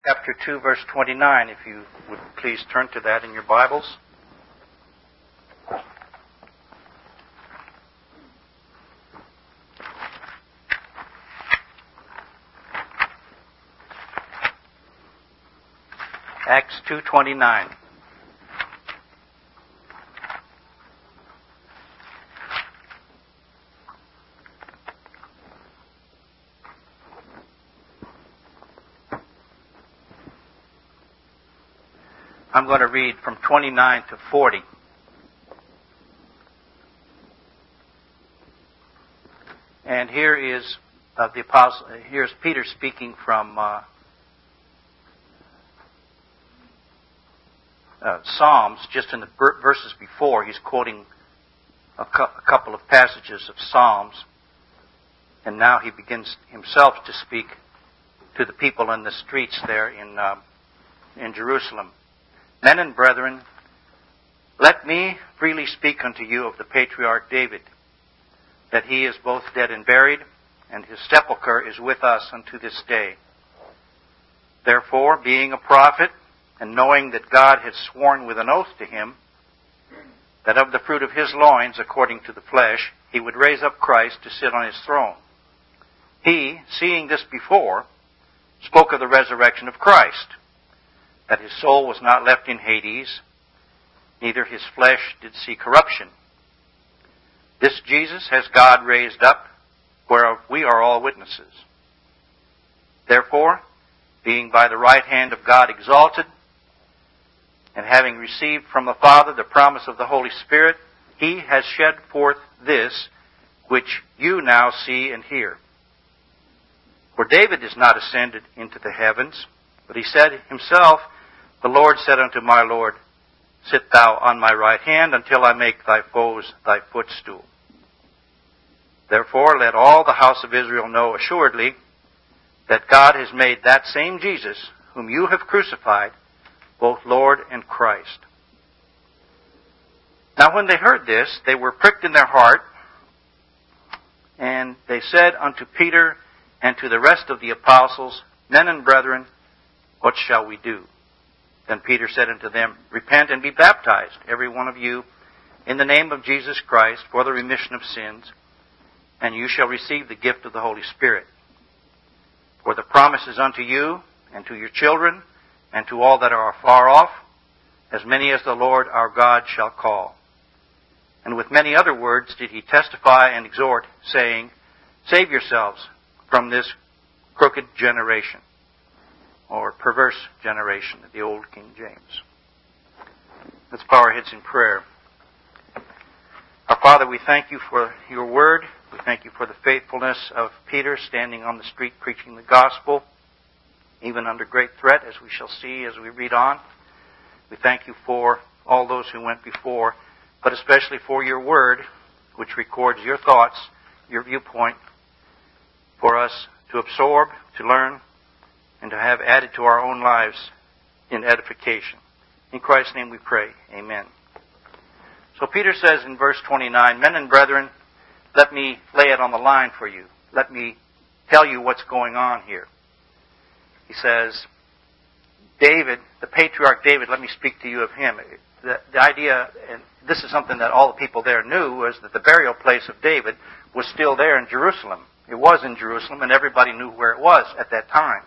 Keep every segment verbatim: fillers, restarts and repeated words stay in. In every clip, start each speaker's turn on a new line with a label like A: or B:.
A: Chapter two, verse twenty-nine, if you would please turn to that in your Bibles. Acts two twenty-nine. I'm going to read from twenty-nine to forty. And here is uh, the apostle. Here's Peter speaking from uh, uh, Psalms. Just in the verses before, he's quoting a, cu- a couple of passages of Psalms, and now he begins himself to speak to the people in the streets there in uh, in Jerusalem. Men and brethren, let me freely speak unto you of the patriarch David, that he is both dead and buried, and his sepulchre is with us unto this day. Therefore, being a prophet, and knowing that God had sworn with an oath to him, that of the fruit of his loins, according to the flesh, he would raise up Christ to sit on his throne. He, seeing this before, spoke of the resurrection of Christ, that his soul was not left in Hades, neither his flesh did see corruption. This Jesus has God raised up, whereof we are all witnesses. Therefore, being by the right hand of God exalted, and having received from the Father the promise of the Holy Spirit, he has shed forth this, which you now see and hear. For David is not ascended into the heavens, but he said himself, the Lord said unto my Lord, sit thou on my right hand until I make thy foes thy footstool. Therefore let all the house of Israel know assuredly that God has made that same Jesus, whom you have crucified, both Lord and Christ. Now when they heard this, they were pricked in their heart, and they said unto Peter and to the rest of the apostles, Men and brethren, what shall we do? Then Peter said unto them, Repent and be baptized, every one of you, in the name of Jesus Christ, for the remission of sins, and you shall receive the gift of the Holy Spirit. For the promise is unto you, and to your children, and to all that are far off, as many as the Lord our God shall call. And with many other words did he testify and exhort, saying, Save yourselves from this crooked generation, or perverse generation, the old King James. Let's bow our heads in prayer. Our Father, we thank you for your word. We thank you for the faithfulness of Peter standing on the street preaching the gospel, even under great threat, as we shall see as we read on. We thank you for all those who went before, but especially for your word, which records your thoughts, your viewpoint, for us to absorb, to learn, and to have added to our own lives in edification. In Christ's name we pray. Amen. So Peter says in verse twenty-nine, Men and brethren, let me lay it on the line for you. Let me tell you what's going on here. He says, David, the patriarch David, let me speak to you of him. The, the idea, and this is something that all the people there knew, was that the burial place of David was still there in Jerusalem. It was in Jerusalem, and everybody knew where it was at that time.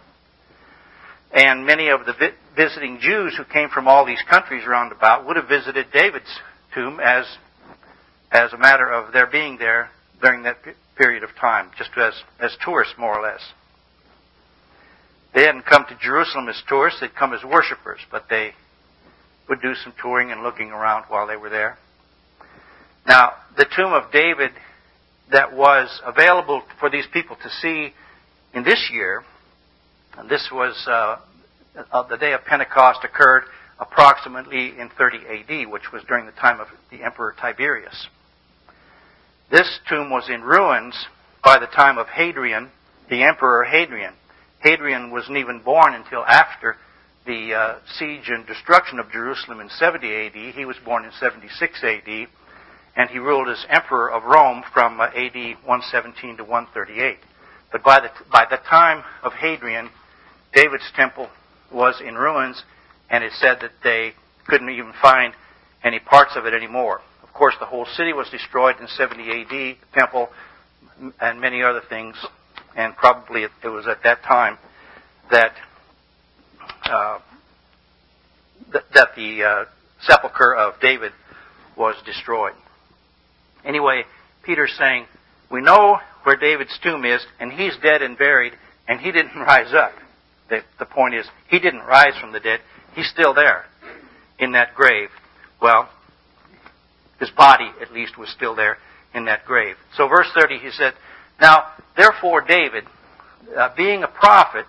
A: And many of the vi- visiting Jews who came from all these countries round about would have visited David's tomb as, as a matter of their being there during that p- period of time, just as, as tourists, more or less. They hadn't come to Jerusalem as tourists, they'd come as worshipers, but they would do some touring and looking around while they were there. Now, the tomb of David that was available for these people to see in this year, and this was, uh, uh, the day of Pentecost occurred approximately in thirty A D, which was during the time of the Emperor Tiberius. This tomb was in ruins by the time of Hadrian, the Emperor Hadrian. Hadrian wasn't even born until after the uh, siege and destruction of Jerusalem in seventy A D. He was born in seventy-six A D, and he ruled as Emperor of Rome from uh, A D one seventeen to one thirty-eight. But by the by the time of Hadrian, David's temple was in ruins, and it said that they couldn't even find any parts of it anymore. Of course, the whole city was destroyed in seventy A D, the temple, and many other things, and probably it was at that time that uh, th- that the uh, sepulcher of David was destroyed. Anyway, Peter's saying, we know where David's tomb is, and he's dead and buried, and he didn't rise up. The, the point is, he didn't rise from the dead. He's still there in that grave. Well, his body, at least, was still there in that grave. So verse thirty, he said, now, therefore David, uh, being a prophet,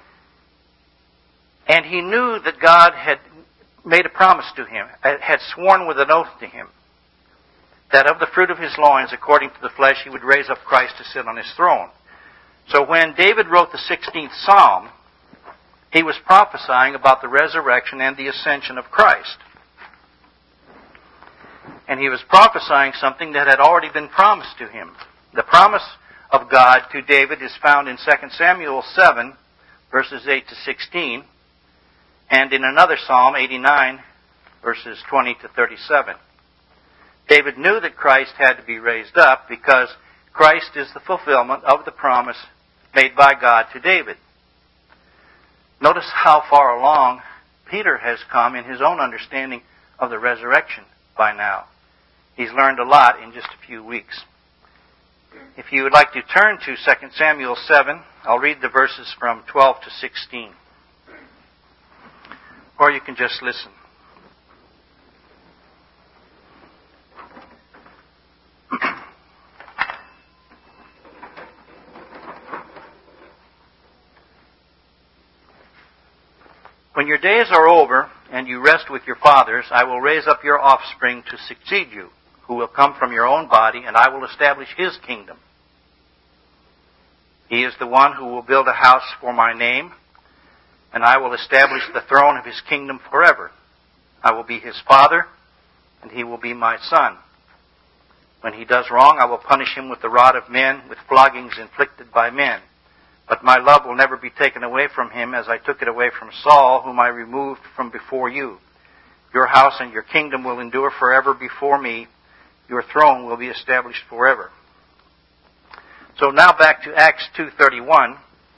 A: and he knew that God had made a promise to him, had sworn with an oath to him, that of the fruit of his loins, according to the flesh, he would raise up Christ to sit on his throne. So when David wrote the sixteenth Psalm, he was prophesying about the resurrection and the ascension of Christ. And he was prophesying something that had already been promised to him. The promise of God to David is found in Second Samuel seven, verses eight to sixteen, and in another Psalm, eighty-nine, verses twenty to thirty-seven. David knew that Christ had to be raised up because Christ is the fulfillment of the promise made by God to David. Notice how far along Peter has come in his own understanding of the resurrection by now. He's learned a lot in just a few weeks. If you would like to turn to Second Samuel seven, I'll read the verses from twelve to sixteen. Or you can just listen. When your days are over and you rest with your fathers, I will raise up your offspring to succeed you, who will come from your own body, and I will establish his kingdom. He is the one who will build a house for my name, and I will establish the throne of his kingdom forever. I will be his father, and he will be my son. When he does wrong, I will punish him with the rod of men, with floggings inflicted by men. But my love will never be taken away from him, as I took it away from Saul, whom I removed from before you. Your house and your kingdom will endure forever before me. Your throne will be established forever. So now back to Acts two thirty-one.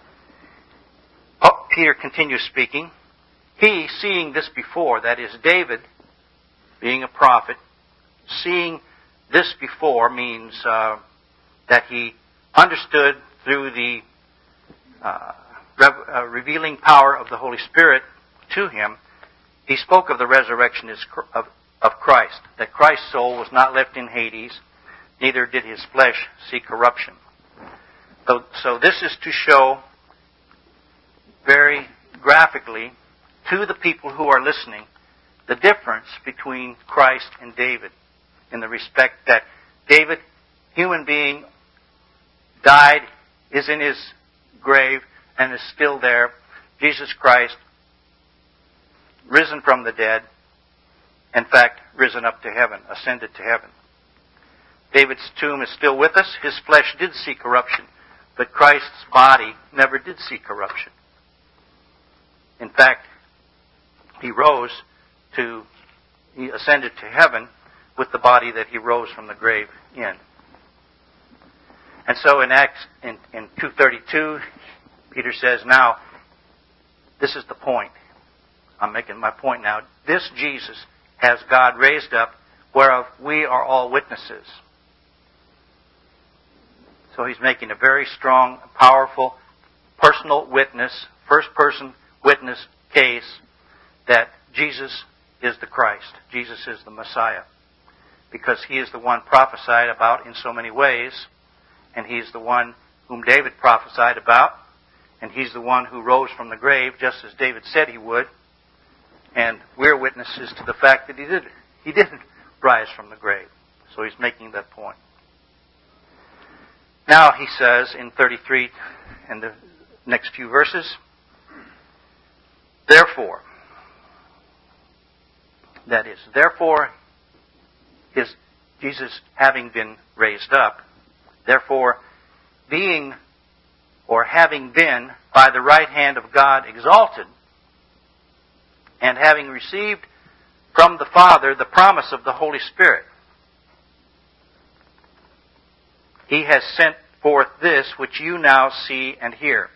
A: Oh, Peter continues speaking. He, seeing this before, that is David, being a prophet, seeing this before means uh, that he understood through the uh, re- uh, revealing power of the Holy Spirit to him. He spoke of the resurrection of, of Christ, that Christ's soul was not left in Hades, neither did his flesh see corruption. So, so this is to show very graphically to the people who are listening the difference between Christ and David, in the respect that David, human being, died, is in his grave, and is still there. Jesus Christ, risen from the dead, in fact, risen up to heaven, ascended to heaven. David's tomb is still with us. His flesh did see corruption, but Christ's body never did see corruption. In fact, he rose to, he ascended to heaven with the body that he rose from the grave in. And so in Acts, in, in two thirty-two, Peter says, now, this is the point. I'm making my point now. This Jesus has God raised up, whereof we are all witnesses. So he's making a very strong, powerful, personal witness, first-person witness case that Jesus is the Christ. Jesus is the Messiah. Because he is the one prophesied about in so many ways, and he's the one whom David prophesied about, and he's the one who rose from the grave, just as David said he would. And we're witnesses to the fact that he did. He didn't rise from the grave. So he's making that point. Now he says in thirty-three and the next few verses, therefore, that is, therefore, is Jesus having been raised up, therefore, being or having been by the right hand of God exalted, and having received from the Father the promise of the Holy Spirit, He has sent forth this which you now see and hear.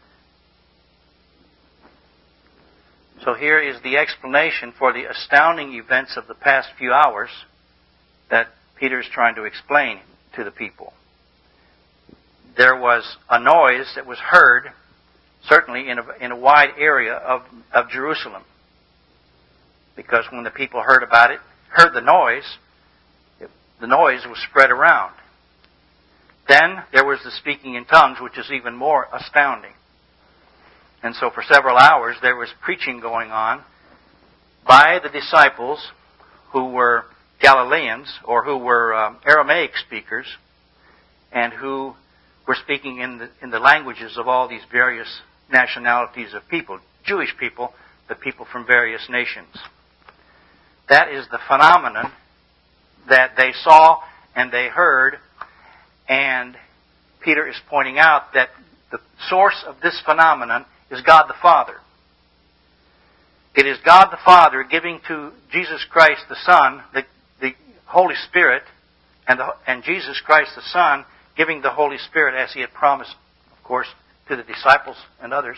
A: So here is the explanation for the astounding events of the past few hours that Peter is trying to explain to the people. There was a noise that was heard, certainly in a, in a wide area of, of Jerusalem. Because when the people heard about it, heard the noise, it, the noise was spread around. Then there was the speaking in tongues, which is even more astounding. And so for several hours there was preaching going on by the disciples who were Galileans, or who were um, Aramaic speakers, and who were speaking in the, in the languages of all these various nationalities of people. Jewish people, but people from various nations. That is the phenomenon that they saw and they heard, and Peter is pointing out that the source of this phenomenon is God the Father. It is God the Father giving to Jesus Christ the Son the, the Holy Spirit, and, the, and Jesus Christ the Son giving the Holy Spirit as He had promised, of course, to the disciples and others,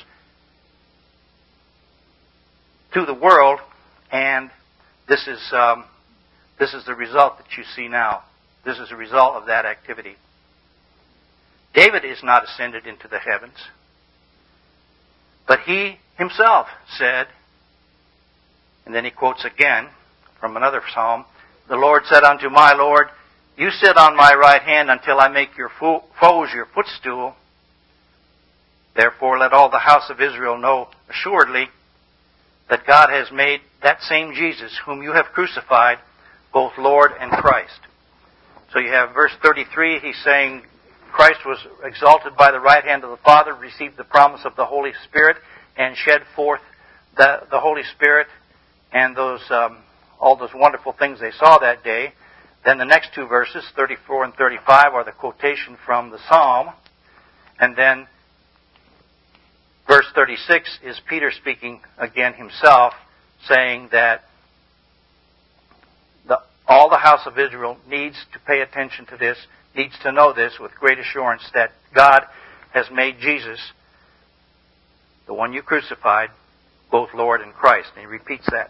A: to the world, and this is um, this is the result that you see now. This is the result of that activity. David is not ascended into the heavens, but he himself said, and then he quotes again from another psalm, "The Lord said unto my Lord, You sit on my right hand until I make your fo- foes your footstool. Therefore let all the house of Israel know assuredly that God has made that same Jesus, whom you have crucified, both Lord and Christ." So you have verse thirty-three, he's saying Christ was exalted by the right hand of the Father, received the promise of the Holy Spirit, and shed forth the, the Holy Spirit and those um, all those wonderful things they saw that day. Then the next two verses, thirty-four and thirty-five, are the quotation from the Psalm. And then verse thirty-six is Peter speaking again himself, saying that the, all the house of Israel needs to pay attention to this, needs to know this with great assurance, that God has made Jesus, the one you crucified, both Lord and Christ. And he repeats that.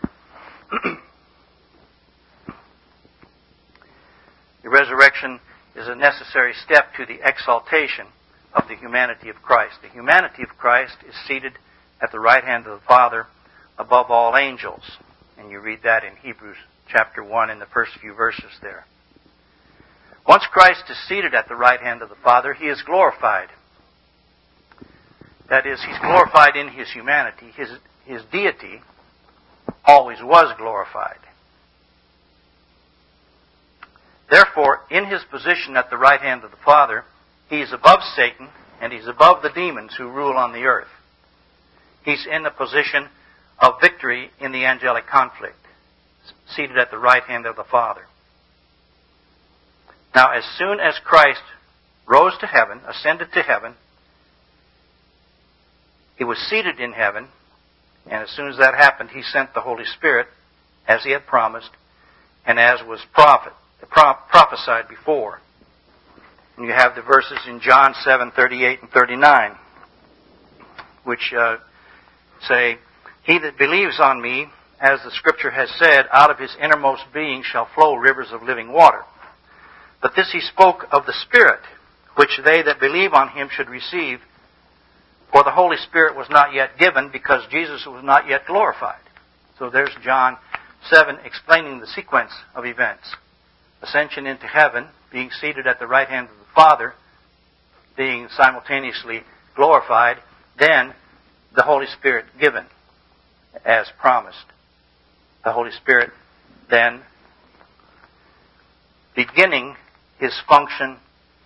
A: The resurrection is a necessary step to the exaltation of the humanity of Christ. The humanity of Christ is seated at the right hand of the Father above all angels. And you read that in Hebrews chapter one in the first few verses there. Once Christ is seated at the right hand of the Father, He is glorified. That is, He's glorified in His humanity. His, his deity always was glorified. Therefore, in His position at the right hand of the Father, He is above Satan, and He's above the demons who rule on the earth. He's in the position of victory in the angelic conflict, seated at the right hand of the Father. Now, as soon as Christ rose to heaven, ascended to heaven, He was seated in heaven, and as soon as that happened, He sent the Holy Spirit, as He had promised, and as was prophet, prophesied before. And you have the verses in John seven, thirty-eight and thirty-nine, which uh, say, "He that believes on me, as the Scripture has said, out of his innermost being shall flow rivers of living water. But this He spoke of the Spirit, which they that believe on Him should receive. For the Holy Spirit was not yet given, because Jesus was not yet glorified." So there's John seven explaining the sequence of events. Ascension into heaven, being seated at the right hand of the Father, being simultaneously glorified, then the Holy Spirit given, as promised. The Holy Spirit then beginning His function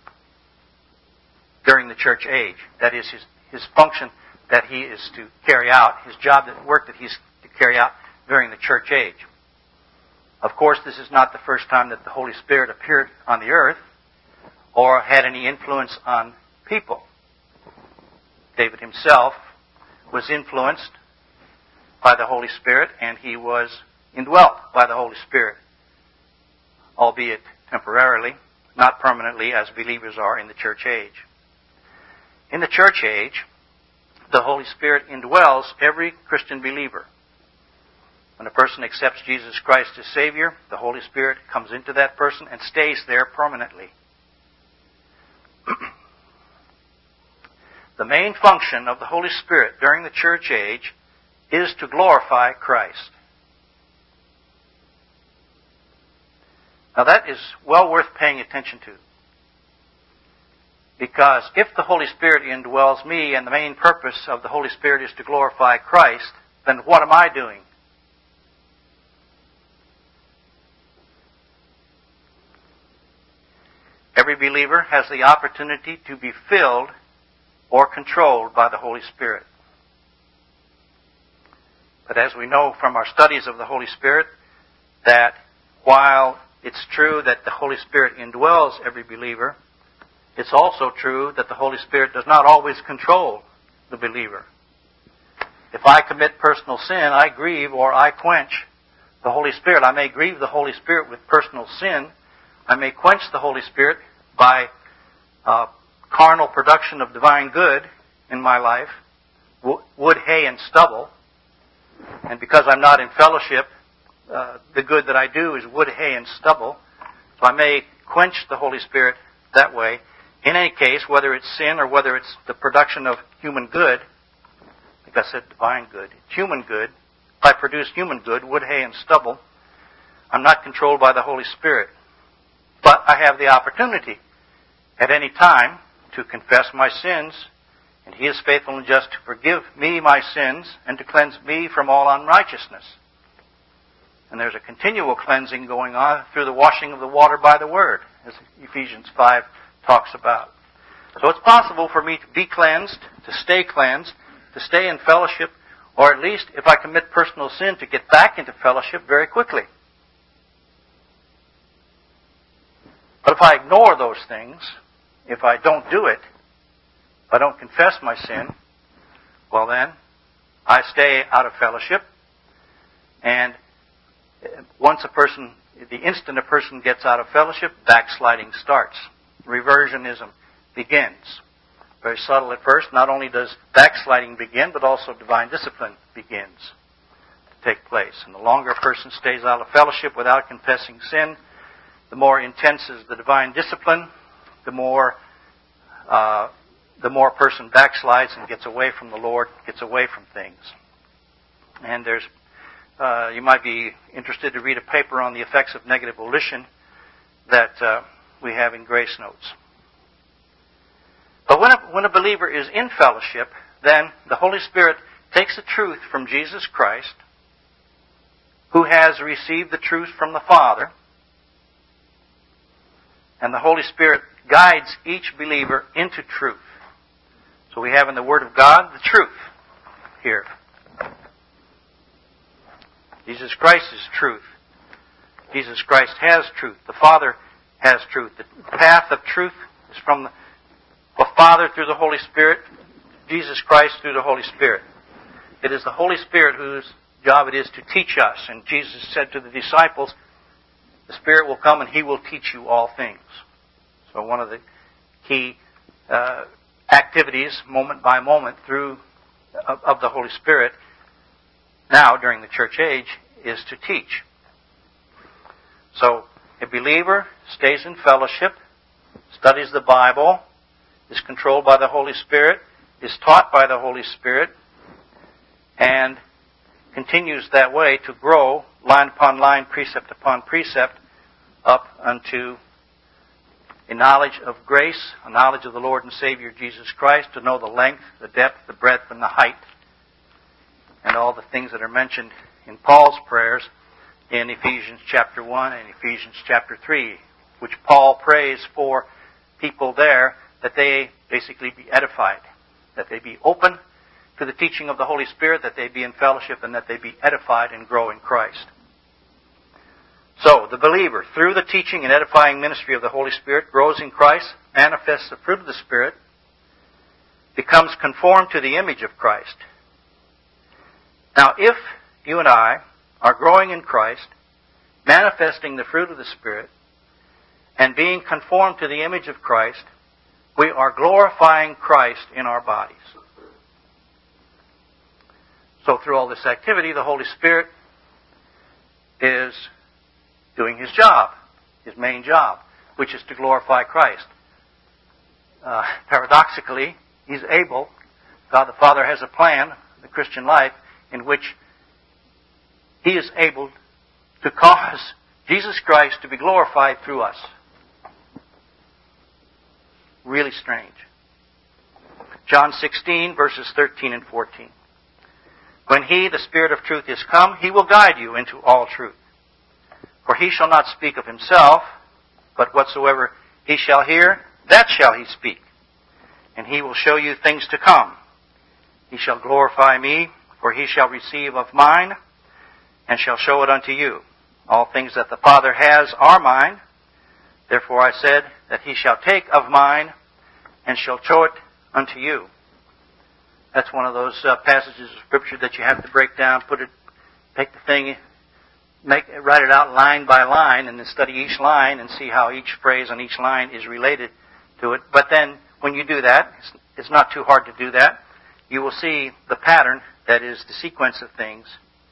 A: during the church age. That is, His, his function that He is to carry out, His job, that work that He's to carry out during the church age. Of course, this is not the first time that the Holy Spirit appeared on the earth or had any influence on people. David himself was influenced by the Holy Spirit, and he was indwelt by the Holy Spirit, albeit temporarily, not permanently, as believers are in the church age. In the church age, the Holy Spirit indwells every Christian believer. When a person accepts Jesus Christ as Savior, the Holy Spirit comes into that person and stays there permanently. The main function of the Holy Spirit during the church age is to glorify Christ. Now that is well worth paying attention to. Because if the Holy Spirit indwells me and the main purpose of the Holy Spirit is to glorify Christ, then what am I doing? Every believer has the opportunity to be filled or controlled by the Holy Spirit. But as we know from our studies of the Holy Spirit, that while it's true that the Holy Spirit indwells every believer, it's also true that the Holy Spirit does not always control the believer. If I commit personal sin, I grieve or I quench the Holy Spirit. I may grieve the Holy Spirit with personal sin. I may quench the Holy Spirit by uh, carnal production of divine good in my life, wood, hay, and stubble. And because I'm not in fellowship, uh, the good that I do is wood, hay, and stubble. So I may quench the Holy Spirit that way. In any case, whether it's sin or whether it's the production of human good, like I said, divine good, it's human good. If I produce human good, wood, hay, and stubble, I'm not controlled by the Holy Spirit. But I have the opportunity at any time to confess my sins, and He is faithful and just to forgive me my sins and to cleanse me from all unrighteousness. And there's a continual cleansing going on through the washing of the water by the Word, as Ephesians five talks about. So it's possible for me to be cleansed, to stay cleansed, to stay in fellowship, or at least, if I commit personal sin, to get back into fellowship very quickly. But if I ignore those things, if I don't do it, if I don't confess my sin, well then, I stay out of fellowship. And once a person, the instant a person gets out of fellowship, backsliding starts. Reversionism begins. Very subtle at first. Not only does backsliding begin, but also divine discipline begins to take place. And the longer a person stays out of fellowship without confessing sin, the more intense is the divine discipline, the more uh, the more a person backslides and gets away from the Lord, gets away from things. And there's, uh, you might be interested to read a paper on the effects of negative volition that uh, we have in Grace Notes. But when a, when a believer is in fellowship, then the Holy Spirit takes the truth from Jesus Christ, who has received the truth from the Father, and the Holy Spirit guides each believer into truth. So we have in the Word of God the truth here. Jesus Christ is truth. Jesus Christ has truth. The Father has truth. The path of truth is from the, the Father through the Holy Spirit, Jesus Christ through the Holy Spirit. It is the Holy Spirit whose job it is to teach us. And Jesus said to the disciples, the Spirit will come and He will teach you all things. So one of the key uh, activities, moment by moment, through of, of the Holy Spirit, now during the church age, is to teach. So a believer stays in fellowship, studies the Bible, is controlled by the Holy Spirit, is taught by the Holy Spirit, and continues that way to grow line upon line, precept upon precept, up unto a knowledge of grace, a knowledge of the Lord and Savior Jesus Christ, to know the length, the depth, the breadth, and the height, and all the things that are mentioned in Paul's prayers in Ephesians chapter one and Ephesians chapter three, which Paul prays for people there, that they basically be edified, that they be open to the teaching of the Holy Spirit, that they be in fellowship, and that they be edified and grow in Christ. So, the believer, through the teaching and edifying ministry of the Holy Spirit, grows in Christ, manifests the fruit of the Spirit, becomes conformed to the image of Christ. Now, if you and I are growing in Christ, manifesting the fruit of the Spirit, and being conformed to the image of Christ, we are glorifying Christ in our bodies. So through all this activity, the Holy Spirit is doing His job, His main job, which is to glorify Christ. Uh, paradoxically, He's able, God the Father has a plan, the Christian life, in which He is able to cause Jesus Christ to be glorified through us. Really strange. John sixteen, verses thirteen and fourteen. When He, the Spirit of truth, is come, He will guide you into all truth. For He shall not speak of Himself, but whatsoever He shall hear, that shall He speak. And He will show you things to come. He shall glorify Me, for He shall receive of mine, and shall show it unto you. All things that the Father has are mine. Therefore I said that He shall take of mine, and shall show it unto you. That's one of those uh, passages of Scripture that you have to break down, put it, take the thing, make write it out line by line, and then study each line and see how each phrase on each line is related to it. But then, when you do that, it's, it's not too hard to do that. You will see the pattern, that is, the sequence of things.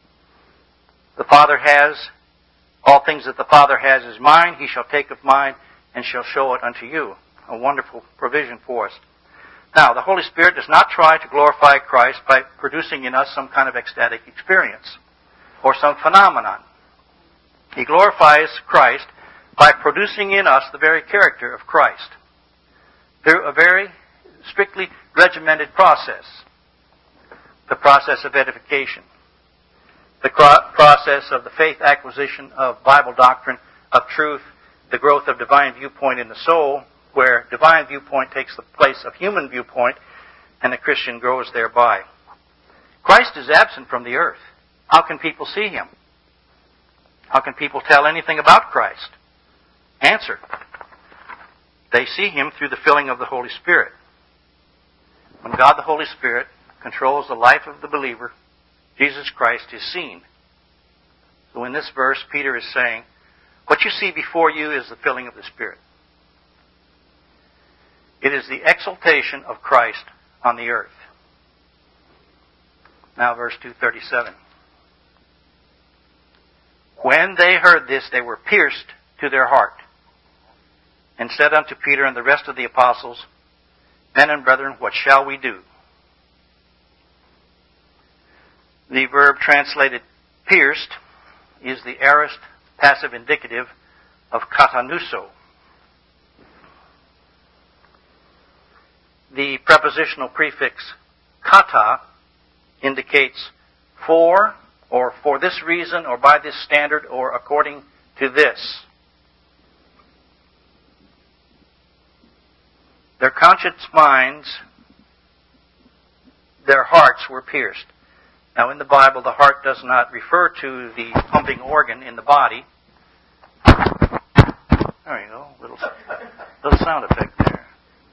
A: The Father has, all things that the Father has is mine. He shall take of mine, and shall show it unto you. A wonderful provision for us. Now, the Holy Spirit does not try to glorify Christ by producing in us some kind of ecstatic experience or some phenomenon. He glorifies Christ by producing in us the very character of Christ through a very strictly regimented process. The process of edification. The process of the faith acquisition of Bible doctrine, of truth, the growth of divine viewpoint in the soul, where divine viewpoint takes the place of human viewpoint, and the Christian grows thereby. Christ is absent from the earth. How can people see Him? How can people tell anything about Christ? Answer. They see Him through the filling of the Holy Spirit. When God the Holy Spirit controls the life of the believer, Jesus Christ is seen. So in this verse, Peter is saying, what you see before you is the filling of the Spirit. It is the exaltation of Christ on the earth. Now verse two thirty-seven. When they heard this, they were pierced to their heart, and said unto Peter and the rest of the apostles, Men and brethren, what shall we do? The verb translated pierced is the aorist passive indicative of katanuso. The prepositional prefix kata indicates for, or for this reason, or by this standard, or according to this. Their conscious minds, their hearts were pierced. Now in the Bible, the heart does not refer to the pumping organ in the body. There you go, little, little sound effect there.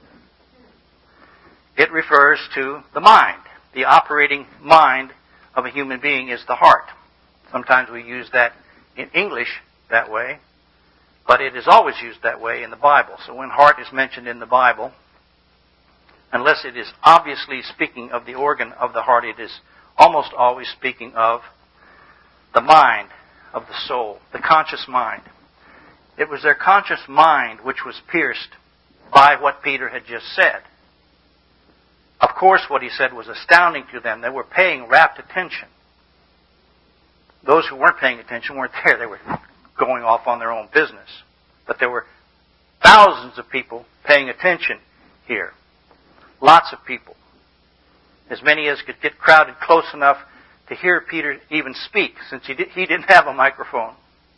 A: It refers to the mind. The operating mind of a human being is the heart. Sometimes we use that in English that way, but it is always used that way in the Bible. So when heart is mentioned in the Bible, unless it is obviously speaking of the organ of the heart, it is almost always speaking of the mind of the soul, the conscious mind. It was their conscious mind which was pierced by what Peter had just said. Of course, what he said was astounding to them. They were paying rapt attention. Those who weren't paying attention weren't there. They were going off on their own business. But there were thousands of people paying attention here. Lots of people. As many as could get crowded close enough to hear Peter even speak, since he, did, he didn't have a microphone.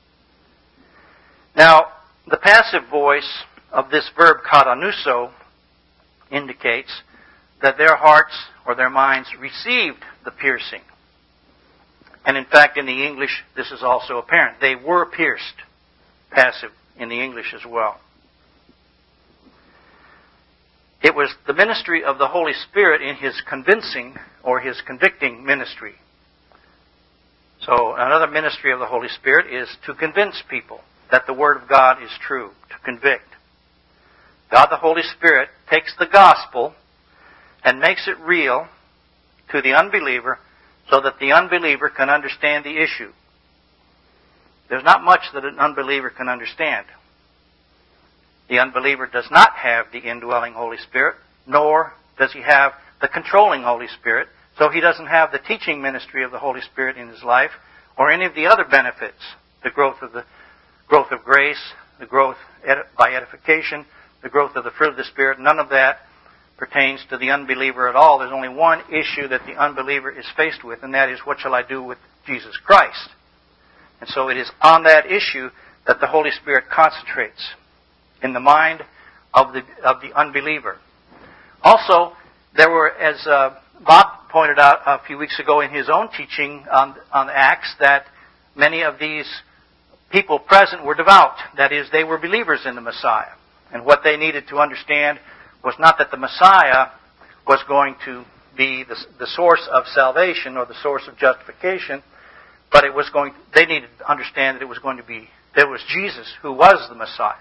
A: Now, the passive voice of this verb katanuso indicates that their hearts or their minds received the piercing. And in fact, in the English, this is also apparent. They were pierced, passive, in the English as well. It was the ministry of the Holy Spirit in His convincing or His convicting ministry So another ministry of the Holy Spirit is to convince people that the Word of God is true, to convict. God the Holy Spirit takes the gospel and makes it real to the unbeliever so that the unbeliever can understand the issue. There's not much that an unbeliever can understand. The unbeliever does not have the indwelling Holy Spirit, nor does he have the controlling Holy Spirit, so he doesn't have the teaching ministry of the Holy Spirit in his life, or any of the other benefits, the growth of the growth of grace, the growth by edification, the growth of the fruit of the Spirit. None of that pertains to the unbeliever at all. There's only one issue that the unbeliever is faced with, and that is, what shall I do with Jesus Christ? And so it is on that issue that the Holy Spirit concentrates in the mind of the of the unbeliever. Also, there were, as uh, Bob pointed out a few weeks ago in his own teaching on, on Acts, that many of these people present were devout. That is, they were believers in the Messiah. And what they needed to understand was not that the Messiah was going to be the, the source of salvation or the source of justification, but it was going. They needed to understand that it was going to be that it was Jesus who was the Messiah.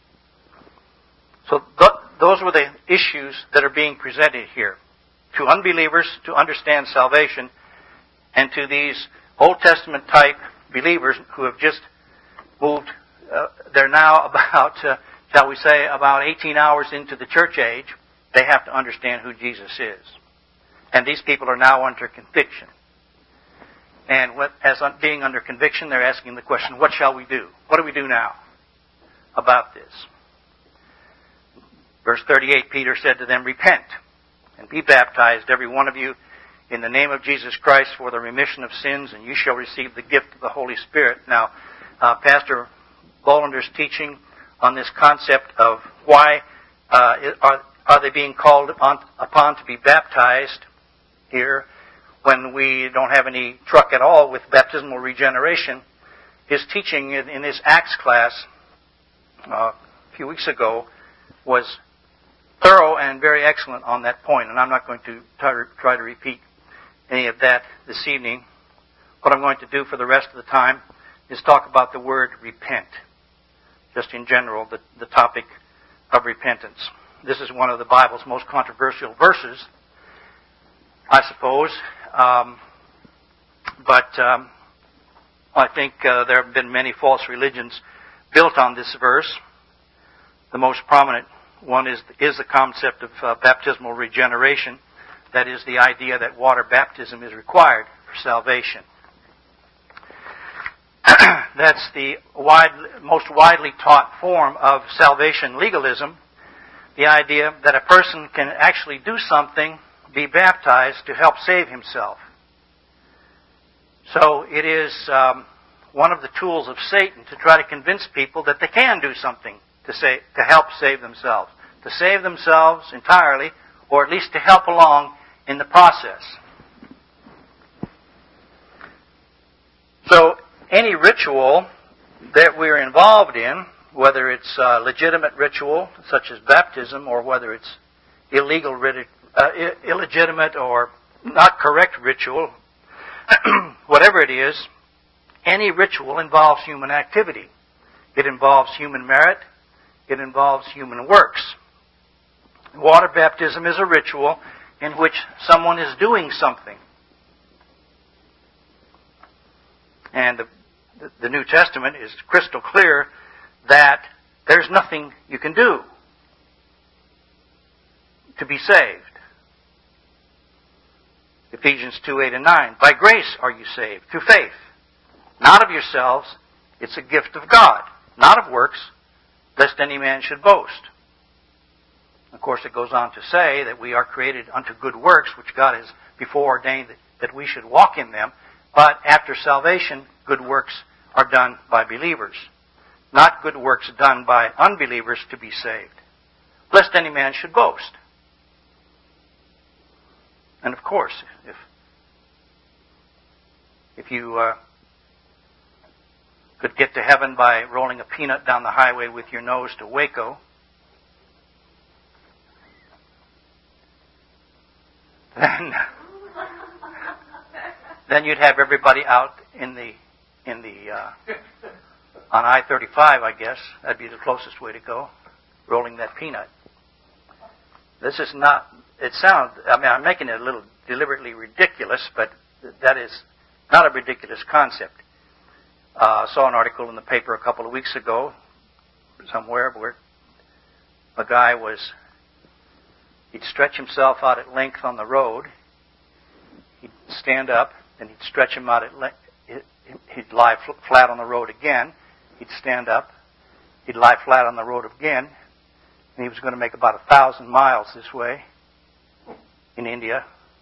A: So th- those were the issues that are being presented here to unbelievers to understand salvation, and to these Old Testament type believers who have just moved. Uh, they're now about, uh, shall we say, about eighteen hours into the church age. They have to understand who Jesus is, and these people are now under conviction. And what, as being under conviction, they're asking the question, what shall we do? What do we do now about this? Verse thirty-eight, Peter said to them, repent and be baptized, every one of you, in the name of Jesus Christ for the remission of sins, and you shall receive the gift of the Holy Spirit. Now, uh, Pastor Bollander's teaching on this concept of why uh, are, are they being called upon, upon to be baptized here when we don't have any truck at all with baptismal regeneration. His teaching in, in his Acts class uh, a few weeks ago was thorough and very excellent on that point, and I'm not going to try to, try to repeat any of that this evening. What I'm going to do for the rest of the time is talk about the word repent, just in general, the, the topic of repentance. This is one of the Bible's most controversial verses, I suppose. Um, but um, I think uh, there have been many false religions built on this verse. The most prominent one is, is the concept of uh, baptismal regeneration. That is the idea that water baptism is required for salvation. That's the wide, most widely taught form of salvation legalism. The idea that a person can actually do something, be baptized, to help save himself. So it is um, one of the tools of Satan to try to convince people that they can do something to, say, to help save themselves. To save themselves entirely, or at least to help along in the process. So any ritual that we're involved in, whether it's a legitimate ritual such as baptism, or whether it's illegal, uh, illegitimate or not correct ritual, whatever it is, any ritual involves human activity. It involves human merit. It involves human works. Water baptism is a ritual in which someone is doing something. And the, the New Testament is crystal clear that there's nothing you can do to be saved. Ephesians two, eight and nine. By grace are you saved, through faith. Not of yourselves, it's a gift of God. Not of works, lest any man should boast. Of course, it goes on to say that we are created unto good works, which God has before ordained that, that we should walk in them. But after salvation, good works are done by believers, not good works done by unbelievers to be saved, lest any man should boast. And of course, if if you uh, could get to heaven by rolling a peanut down the highway with your nose to Waco, then then you'd have everybody out in the in the uh, on I thirty-five, I guess. That'd be the closest way to go, rolling that peanut. This is not, it sounds, I mean, I'm making it a little deliberately ridiculous, but that is not a ridiculous concept. I uh, saw an article in the paper a couple of weeks ago, somewhere, where a guy was, he'd stretch himself out at length on the road, he'd stand up, and he'd stretch him out at length, he'd lie flat on the road again, he'd stand up, he'd lie flat on the road again, and he was going to make about a thousand miles this way in India.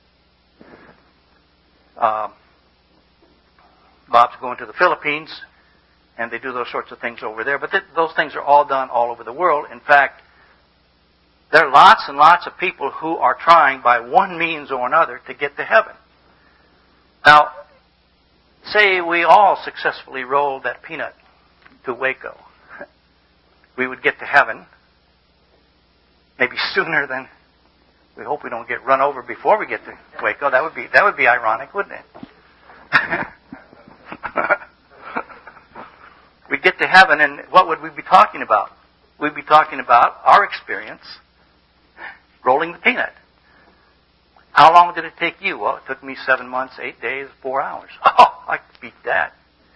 A: Uh, Bob's going to the Philippines, and they do those sorts of things over there. But th- those things are all done all over the world. In fact, there are lots and lots of people who are trying by one means or another to get to heaven. Now, say we all successfully rolled that peanut to Waco. We would get to heaven. Maybe sooner than, we hope we don't get run over before we get to Waco. That would be that would be ironic, wouldn't it? We'd get to heaven, and what would we be talking about? We'd be talking about our experience rolling the peanut. How long did it take you? Well, it took me seven months, eight days, four hours. Oh, I beat that.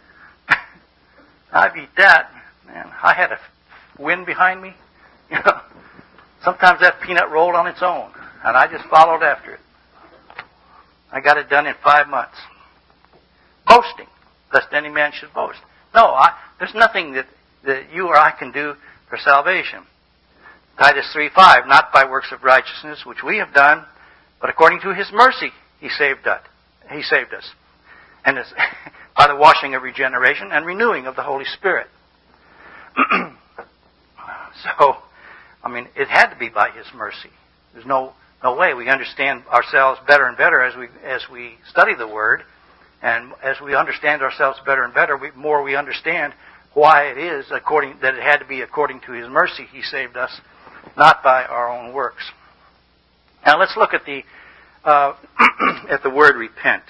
A: I beat that. Man, I had a wind behind me. You know. Sometimes that peanut rolled on its own, and I just followed after it. I got it done in five months. Boasting, lest any man should boast. No, I, there's nothing that, that you or I can do for salvation. Titus three five, not by works of righteousness which we have done, but according to His mercy He saved us. He saved us, and it's by the washing of regeneration and renewing of the Holy Spirit. So, I mean, it had to be by His mercy. There's no no way. We understand ourselves better and better as we as we study the Word, and as we understand ourselves better and better, we, more we understand why it is according that it had to be according to His mercy He saved us, not by our own works. Now let's look at the uh, at the word repent.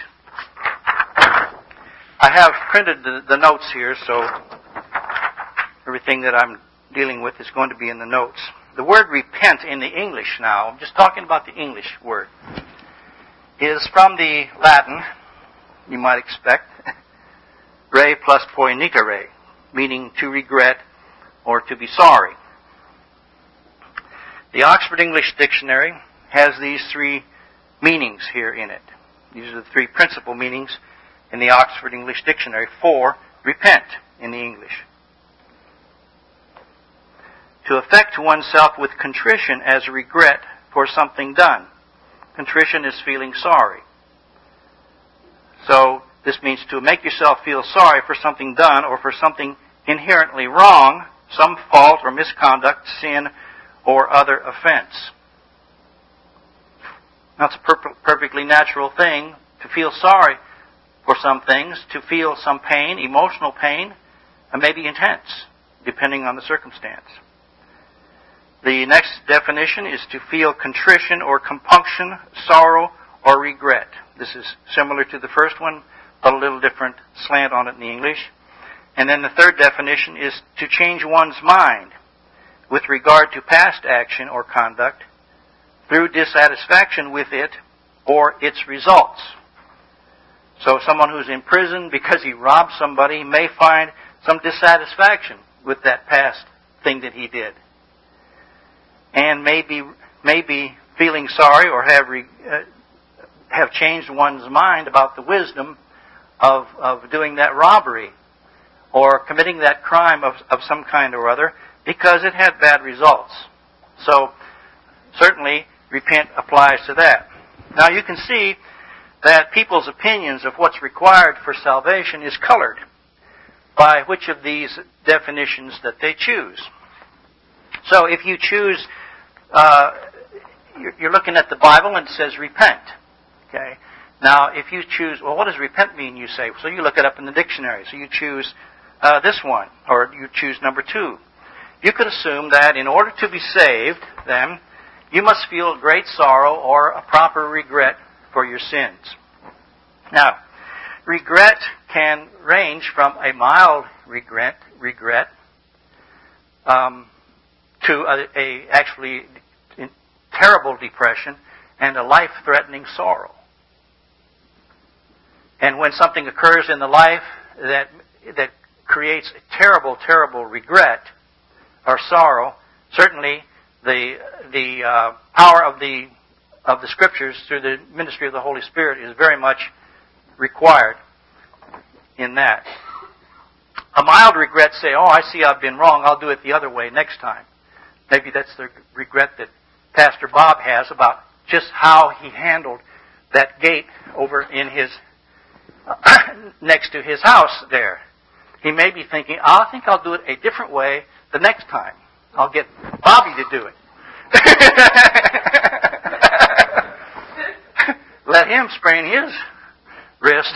A: I have printed the, the notes here, so everything that I'm dealing with is going to be in the notes. The word repent in the English now, I'm just talking about the English word, is from the Latin, you might expect, re plus poenitere, meaning to regret or to be sorry. The Oxford English Dictionary has these three meanings here in it. These are the three principal meanings in the Oxford English Dictionary for repent in the English. To affect oneself with contrition as regret for something done. Contrition is feeling sorry. So this means to make yourself feel sorry for something done or for something inherently wrong, some fault or misconduct, sin, or other offense. Now, it's a per- perfectly natural thing to feel sorry for some things, to feel some pain, emotional pain, and maybe intense, depending on the circumstance. The next definition is to feel contrition or compunction, sorrow, or regret. This is similar to the first one, but a little different slant on it in the English. And then the third definition is to change one's mind with regard to past action or conduct through dissatisfaction with it or its results. So someone who's in prison because he robbed somebody may find some dissatisfaction with that past thing that he did, and maybe maybe feeling sorry or have re, uh, have changed one's mind about the wisdom of of doing that robbery or committing that crime of of some kind or other because it had bad results. So certainly repent applies to that. Now you can see that people's opinions of what's required for salvation is colored by which of these definitions that they choose. So if you choose, uh, you're looking at the Bible and it says repent. Okay. Now if you choose, well, what does repent mean, you say? So you look it up in the dictionary. So you choose uh, this one, or you choose number two. You could assume that in order to be saved, then, you must feel great sorrow or a proper regret for your sins. Now, regret can range from a mild regret, regret, um, to a, a actually terrible depression and a life-threatening sorrow. And when something occurs in the life that that creates a terrible, terrible regret or sorrow, certainly the the uh, power of the of the Scriptures through the ministry of the Holy Spirit is very much required in that. A mild regret, say, "Oh, I see I've been wrong. I'll do it the other way next time." Maybe that's the regret that Pastor Bob has about just how he handled that gate over in his next to his house there. He may be thinking, I think I'll do it a different way the next time. I'll get Bobby to do it. Let him sprain his wrist.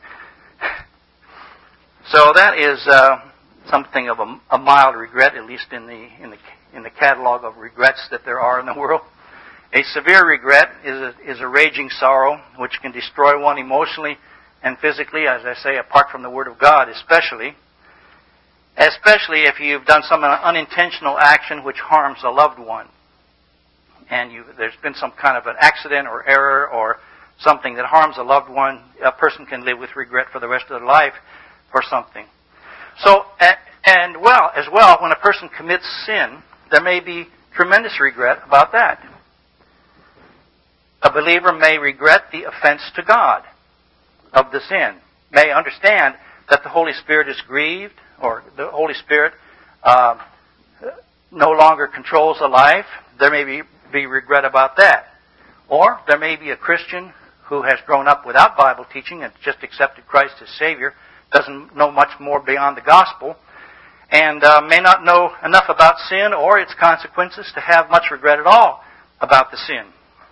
A: So that is uh, something of a, a mild regret, at least in the in the in the catalog of regrets that there are in the world. A severe regret is a, is a raging sorrow which can destroy one emotionally and physically, as I say, apart from the Word of God, especially. Especially if you've done some unintentional action which harms a loved one. And you, there's been some kind of an accident or error or something that harms a loved one, a person can live with regret for the rest of their life for something. So, and well, as well, when a person commits sin, there may be tremendous regret about that. A believer may regret the offense to God of the sin, may understand that the Holy Spirit is grieved, or the Holy Spirit uh, no longer controls the life. There may be, be regret about that. Or there may be a Christian who has grown up without Bible teaching and just accepted Christ as Savior, doesn't know much more beyond the gospel, and uh, may not know enough about sin or its consequences to have much regret at all about the sin.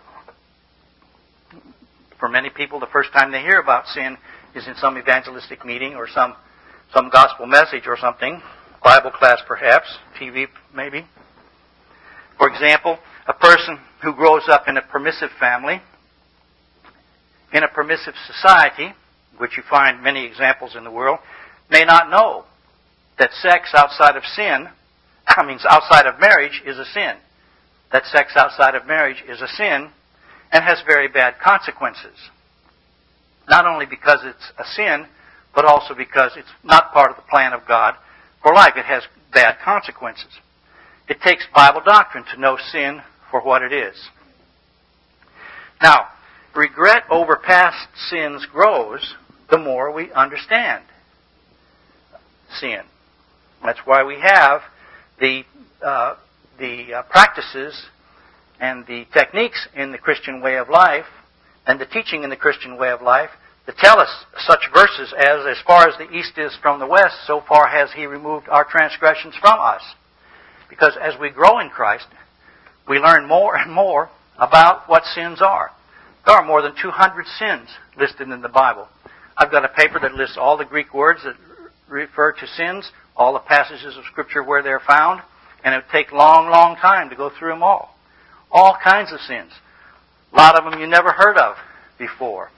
A: For many people, the first time they hear about sin is in some evangelistic meeting or some, some gospel message or something, Bible class perhaps, T V maybe. For example, a person who grows up in a permissive family, in a permissive society, which you find many examples in the world, may not know that sex outside of sin, I mean outside of marriage, is a sin. That sex outside of marriage is a sin and has very bad consequences. Not only because it's a sin, but also because it's not part of the plan of God for life. It has bad consequences. It takes Bible doctrine to know sin for what it is. Now, regret over past sins grows the more we understand sin. That's why we have the uh, the uh, practices and the techniques in the Christian way of life and the teaching in the Christian way of life that tell us such verses as, as far as the east is from the west, so far has He removed our transgressions from us. Because as we grow in Christ, we learn more and more about what sins are. There are more than two hundred sins listed in the Bible. I've got a paper that lists all the Greek words that refer to sins, all the passages of Scripture where they're found, and it would take a long, long time to go through them all. All kinds of sins. A lot of them you never heard of before.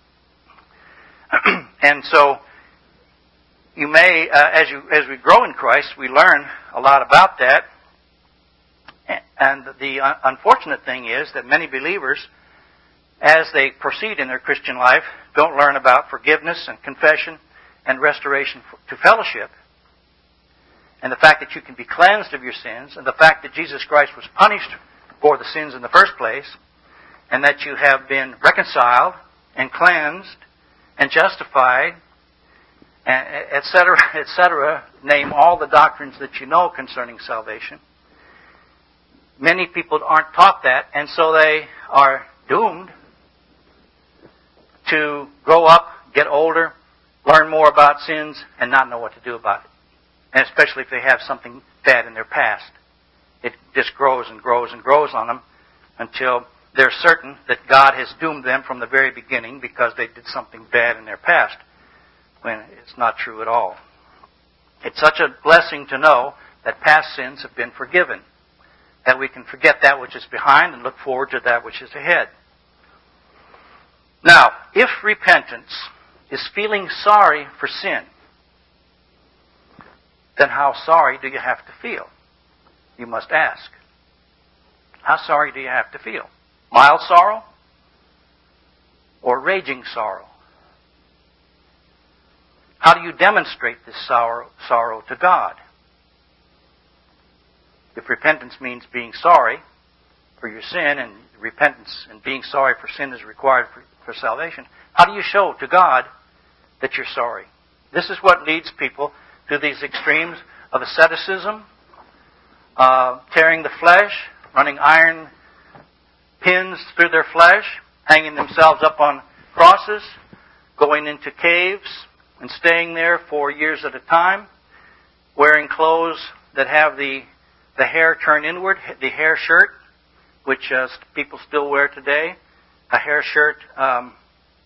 A: And so, you may, uh, as you as we grow in Christ, we learn a lot about that. And the uh, unfortunate thing is that many believers, as they proceed in their Christian life, don't learn about forgiveness and confession and restoration to fellowship. And the fact that you can be cleansed of your sins, and the fact that Jesus Christ was punished for the sins in the first place, and that you have been reconciled and cleansed and justified, et cetera, et cetera. Name all the doctrines that you know concerning salvation. Many people aren't taught that, and so they are doomed to grow up, get older, learn more about sins, and not know what to do about it. And especially if they have something bad in their past. It just grows and grows and grows on them until they're certain that God has doomed them from the very beginning because they did something bad in their past, when it's not true at all. It's such a blessing to know that past sins have been forgiven, that we can forget that which is behind and look forward to that which is ahead. Now, if repentance is feeling sorry for sin, then how sorry do you have to feel? You must ask. How sorry do you have to feel? Mild sorrow or raging sorrow? How do you demonstrate this sorrow, sorrow to God? If repentance means being sorry for your sin, and repentance and being sorry for sin is required for, for salvation, how do you show to God that you're sorry? This is what leads people to these extremes of asceticism, uh, tearing the flesh, running iron pins through their flesh, hanging themselves up on crosses, going into caves and staying there for years at a time, wearing clothes that have the the hair turned inward, the hair shirt, which uh, people still wear today. A hair shirt um,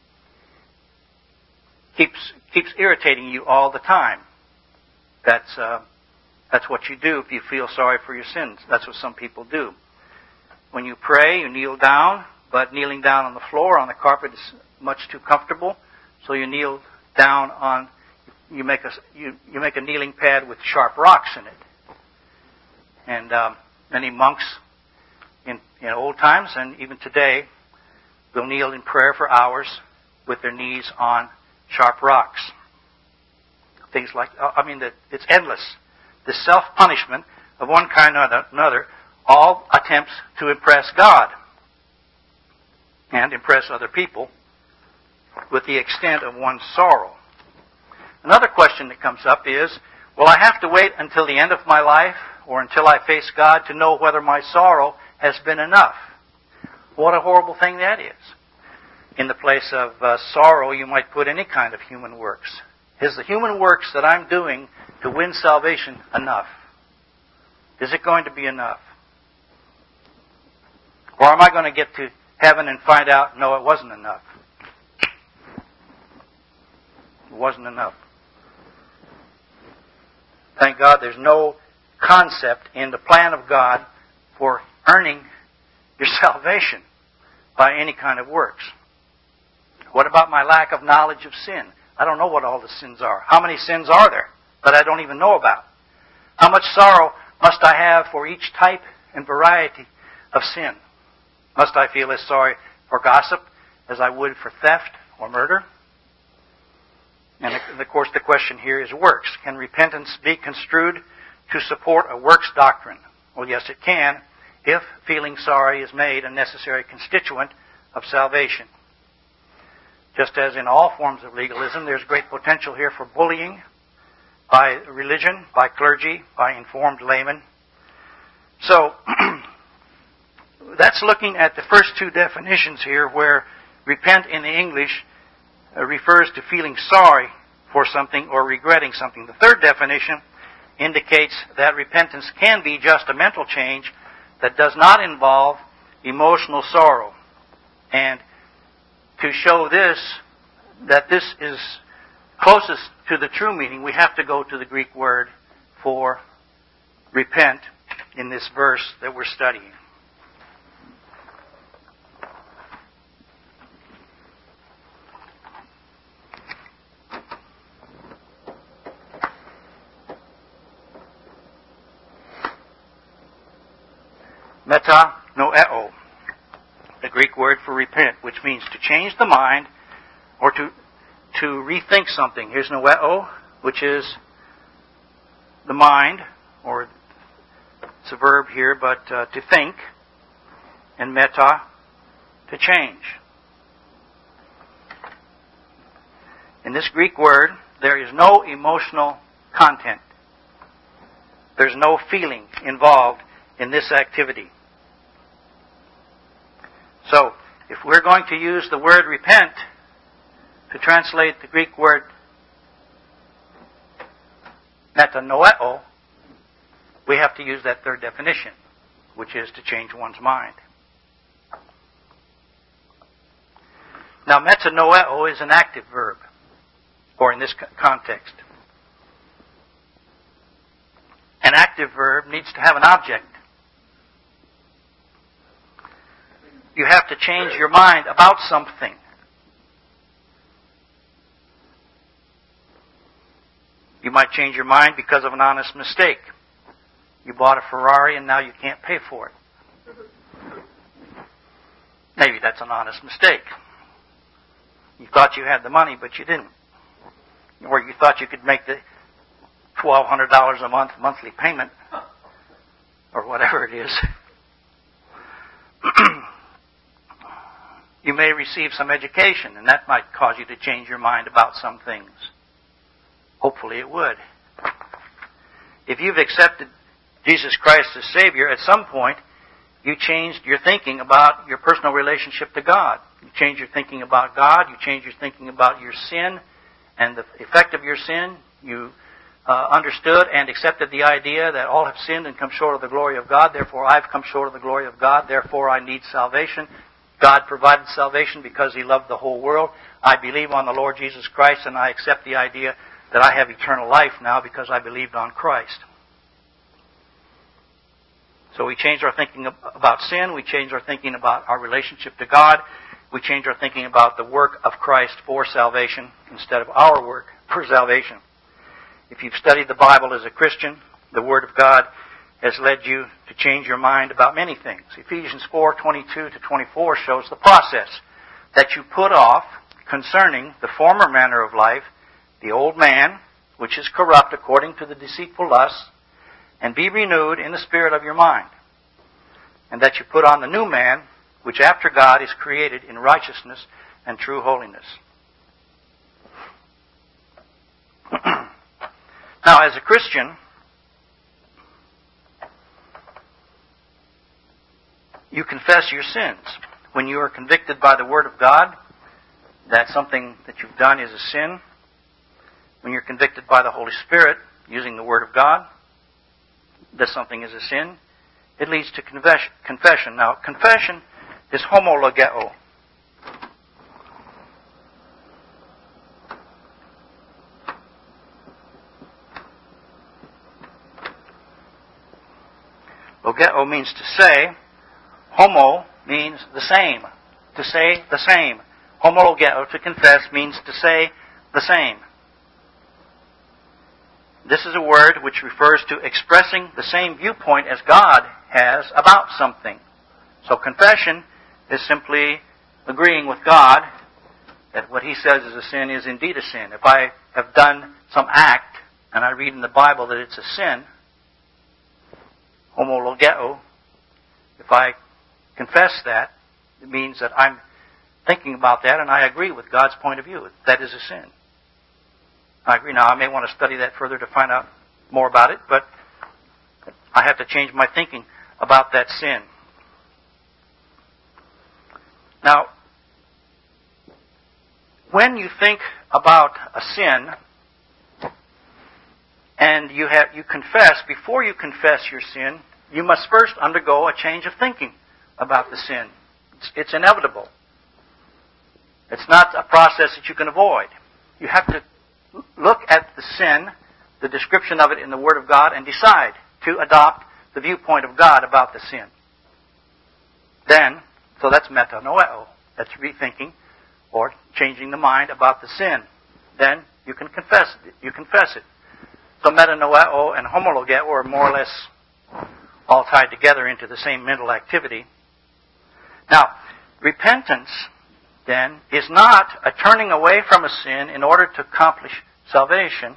A: keeps keeps irritating you all the time. That's uh, that's what you do if you feel sorry for your sins. That's what some people do. When you pray, you kneel down, but kneeling down on the floor, on the carpet, is much too comfortable. So you kneel down on, you make a you, you make a kneeling pad with sharp rocks in it. And um, many monks in, in old times and even today will kneel in prayer for hours with their knees on sharp rocks. Things like, I mean, it's endless. The self-punishment of one kind or another, all attempts to impress God and impress other people with the extent of one's sorrow. Another question that comes up is, will I have to wait until the end of my life or until I face God to know whether my sorrow has been enough? What a horrible thing that is. In the place of uh, sorrow, you might put any kind of human works. Is the human works that I'm doing to win salvation enough? Is it going to be enough? Or am I going to get to heaven and find out, no, it wasn't enough? It wasn't enough. Thank God there's no concept in the plan of God for earning your salvation by any kind of works. What about my lack of knowledge of sin? I don't know what all the sins are. How many sins are there that I don't even know about? How much sorrow must I have for each type and variety of sin? Must I feel as sorry for gossip as I would for theft or murder? And of course the question here is works. Can repentance be construed to support a works doctrine? Well, yes, it can, if feeling sorry is made a necessary constituent of salvation. Just as in all forms of legalism, there's great potential here for bullying by religion, by clergy, by informed laymen. So, that's looking at the first two definitions here, where repent in the English uh, refers to feeling sorry for something or regretting something. The third definition indicates that repentance can be just a mental change that does not involve emotional sorrow. And to show this, that this is closest to the true meaning, we have to go to the Greek word for repent in this verse that we're studying. Metanoeo, the Greek word for repent, which means to change the mind or to to rethink something. Here's noeo, which is the mind, or it's a verb here, but uh, to think, and meta, to change. In this Greek word, there is no emotional content. There's no feeling involved in this activity. So, if we're going to use the word repent to translate the Greek word metanoeo, we have to use that third definition, which is to change one's mind. Now, metanoeo is an active verb, or in this context. An active verb needs to have an object. You have to change your mind about something. You might change your mind because of an honest mistake. You bought a Ferrari and now you can't pay for it. Maybe that's an honest mistake. You thought you had the money, but you didn't. Or you thought you could make the twelve hundred dollars a month monthly payment, or whatever it is. You may receive some education, and that might cause you to change your mind about some things. Hopefully it would. If you've accepted Jesus Christ as Savior, at some point you changed your thinking about your personal relationship to God. You changed your thinking about God. You changed your thinking about your sin and the effect of your sin. You uh, understood and accepted the idea that all have sinned and come short of the glory of God. Therefore, I've come short of the glory of God. Therefore, I need salvation. God provided salvation because He loved the whole world. I believe on the Lord Jesus Christ, and I accept the idea that I have eternal life now because I believed on Christ. So we changed our thinking about sin. We changed our thinking about our relationship to God. We changed our thinking about the work of Christ for salvation instead of our work for salvation. If you've studied the Bible as a Christian, the Word of God has led you to change your mind about many things. Ephesians four twenty-two to twenty-four shows the process that you put off concerning the former manner of life, the old man, which is corrupt according to the deceitful lusts, and be renewed in the spirit of your mind. And that you put on the new man, which after God is created in righteousness and true holiness. Now, as a Christian, you confess your sins. When you are convicted by the Word of God that something that you've done is a sin, when you're convicted by the Holy Spirit using the Word of God that something is a sin, it leads to confession. Now, confession is homologeo. Logeo means to say. Homo means the same. To say the same. Homologeo, to confess, means to say the same. This is a word which refers to expressing the same viewpoint as God has about something. So confession is simply agreeing with God that what He says is a sin is indeed a sin. If I have done some act and I read in the Bible that it's a sin, homologeo, if I confess that, it means that I'm thinking about that and I agree with God's point of view. That is a sin. I agree. Now, I may want to study that further to find out more about it, but I have to change my thinking about that sin. Now, when you think about a sin and you have you confess, before you confess your sin, you must first undergo a change of thinking about the sin. It's, it's inevitable. It's not a process that you can avoid. You have to look at the sin, the description of it in the Word of God, and decide to adopt the viewpoint of God about the sin. Then, so that's metanoeo. That's rethinking or changing the mind about the sin. Then you can confess it. You confess it. So metanoeo and homologeo are more or less all tied together into the same mental activity. Now, repentance, then, is not a turning away from a sin in order to accomplish salvation.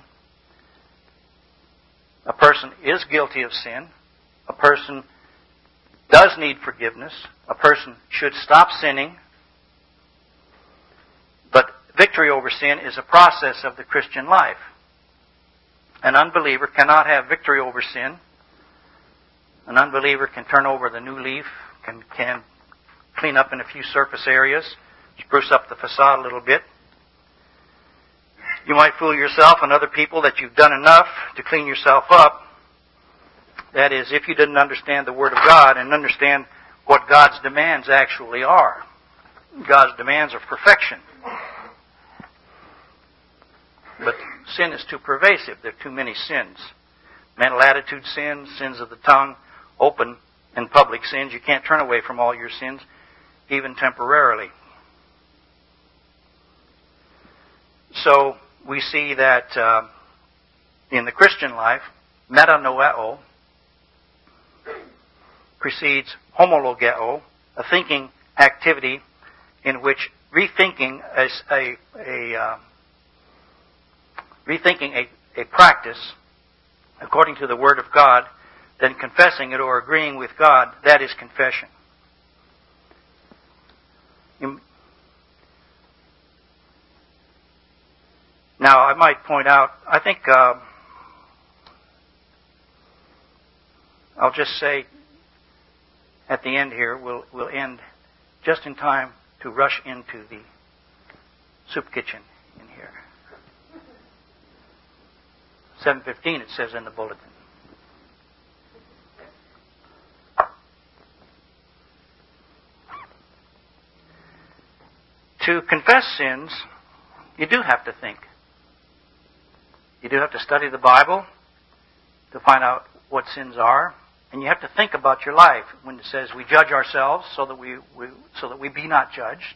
A: A person is guilty of sin. A person does need forgiveness. A person should stop sinning. But victory over sin is a process of the Christian life. An unbeliever cannot have victory over sin. An unbeliever can turn over the new leaf, can, can clean up in a few surface areas, spruce up the facade a little bit. You might fool yourself and other people that you've done enough to clean yourself up. That is, if you didn't understand the Word of God and understand what God's demands actually are. God's demands are perfection. But sin is too pervasive. There are too many sins. Mental attitude sins, sins of the tongue, open and public sins. You can't turn away from all your sins, even temporarily. So we see that uh, in the Christian life, metanoeo precedes homologeo, a thinking activity in which rethinking is a, a uh, rethinking a, a practice according to the Word of God, then confessing it or agreeing with God, that is confession. You, now, I might point out, I think uh, I'll just say at the end here, we'll, we'll end just in time to rush into the soup kitchen in here. seven fifteen, it says in the bulletin. To confess sins, you do have to think. You do have to study the Bible to find out what sins are. And you have to think about your life when it says we judge ourselves so that we, we so that we be not judged.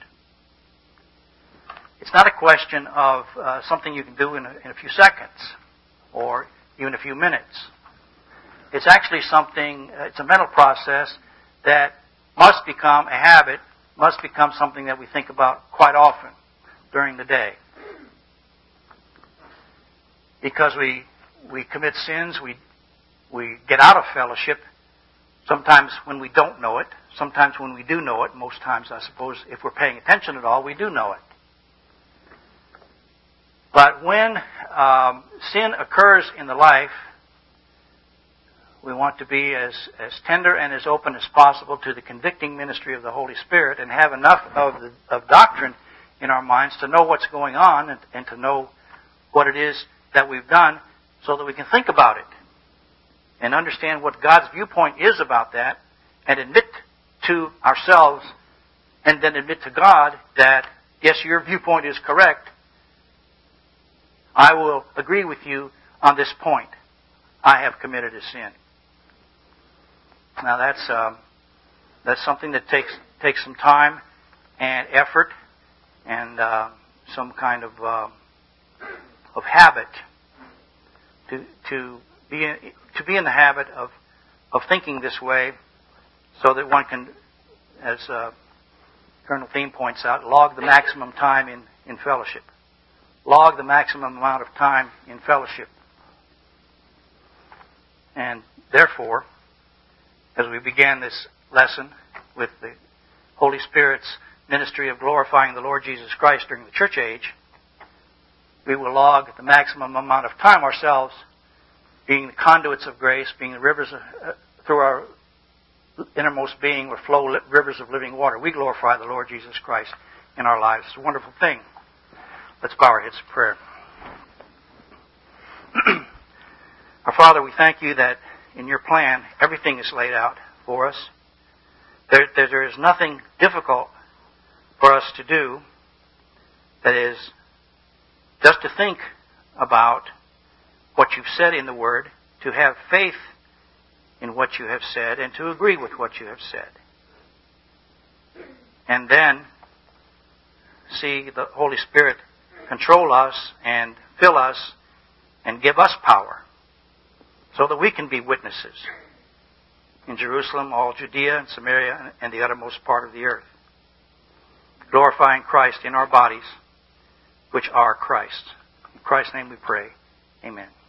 A: It's not a question of uh, something you can do in a, in a few seconds or even a few minutes. It's actually something, uh, it's a mental process that must become a habit, must become something that we think about quite often during the day. Because we we commit sins, we we get out of fellowship, sometimes when we don't know it, sometimes when we do know it, most times I suppose if we're paying attention at all, we do know it. But when um, sin occurs in the life, we want to be as, as tender and as open as possible to the convicting ministry of the Holy Spirit and have enough of, the, of doctrine in our minds to know what's going on and, and to know what it is that we've done so that we can think about it and understand what God's viewpoint is about that and admit to ourselves and then admit to God that, yes, your viewpoint is correct. I will agree with you on this point. I have committed a sin. Now that's um, that's something that takes takes some time and effort and uh, some kind of uh, of habit to to be in, to be in the habit of of thinking this way, so that one can, as uh, Colonel Thiem points out, log the maximum time in, in fellowship. Log the maximum amount of time in fellowship. And therefore, as we began this lesson with the Holy Spirit's ministry of glorifying the Lord Jesus Christ during the church age, we will log the maximum amount of time ourselves being the conduits of grace, being the rivers of, uh, through our innermost being where flow li- rivers of living water. We glorify the Lord Jesus Christ in our lives. It's a wonderful thing. Let's bow our heads in prayer. Our Father, we thank you that in your plan, everything is laid out for us. There, there, there is nothing difficult for us to do. That is, just to think about what you've said in the Word, to have faith in what you have said, and to agree with what you have said. And then see the Holy Spirit control us and fill us and give us power so that we can be witnesses in Jerusalem, all Judea and Samaria, and the uttermost part of the earth, glorifying Christ in our bodies, which are Christ's. In Christ's name we pray. Amen.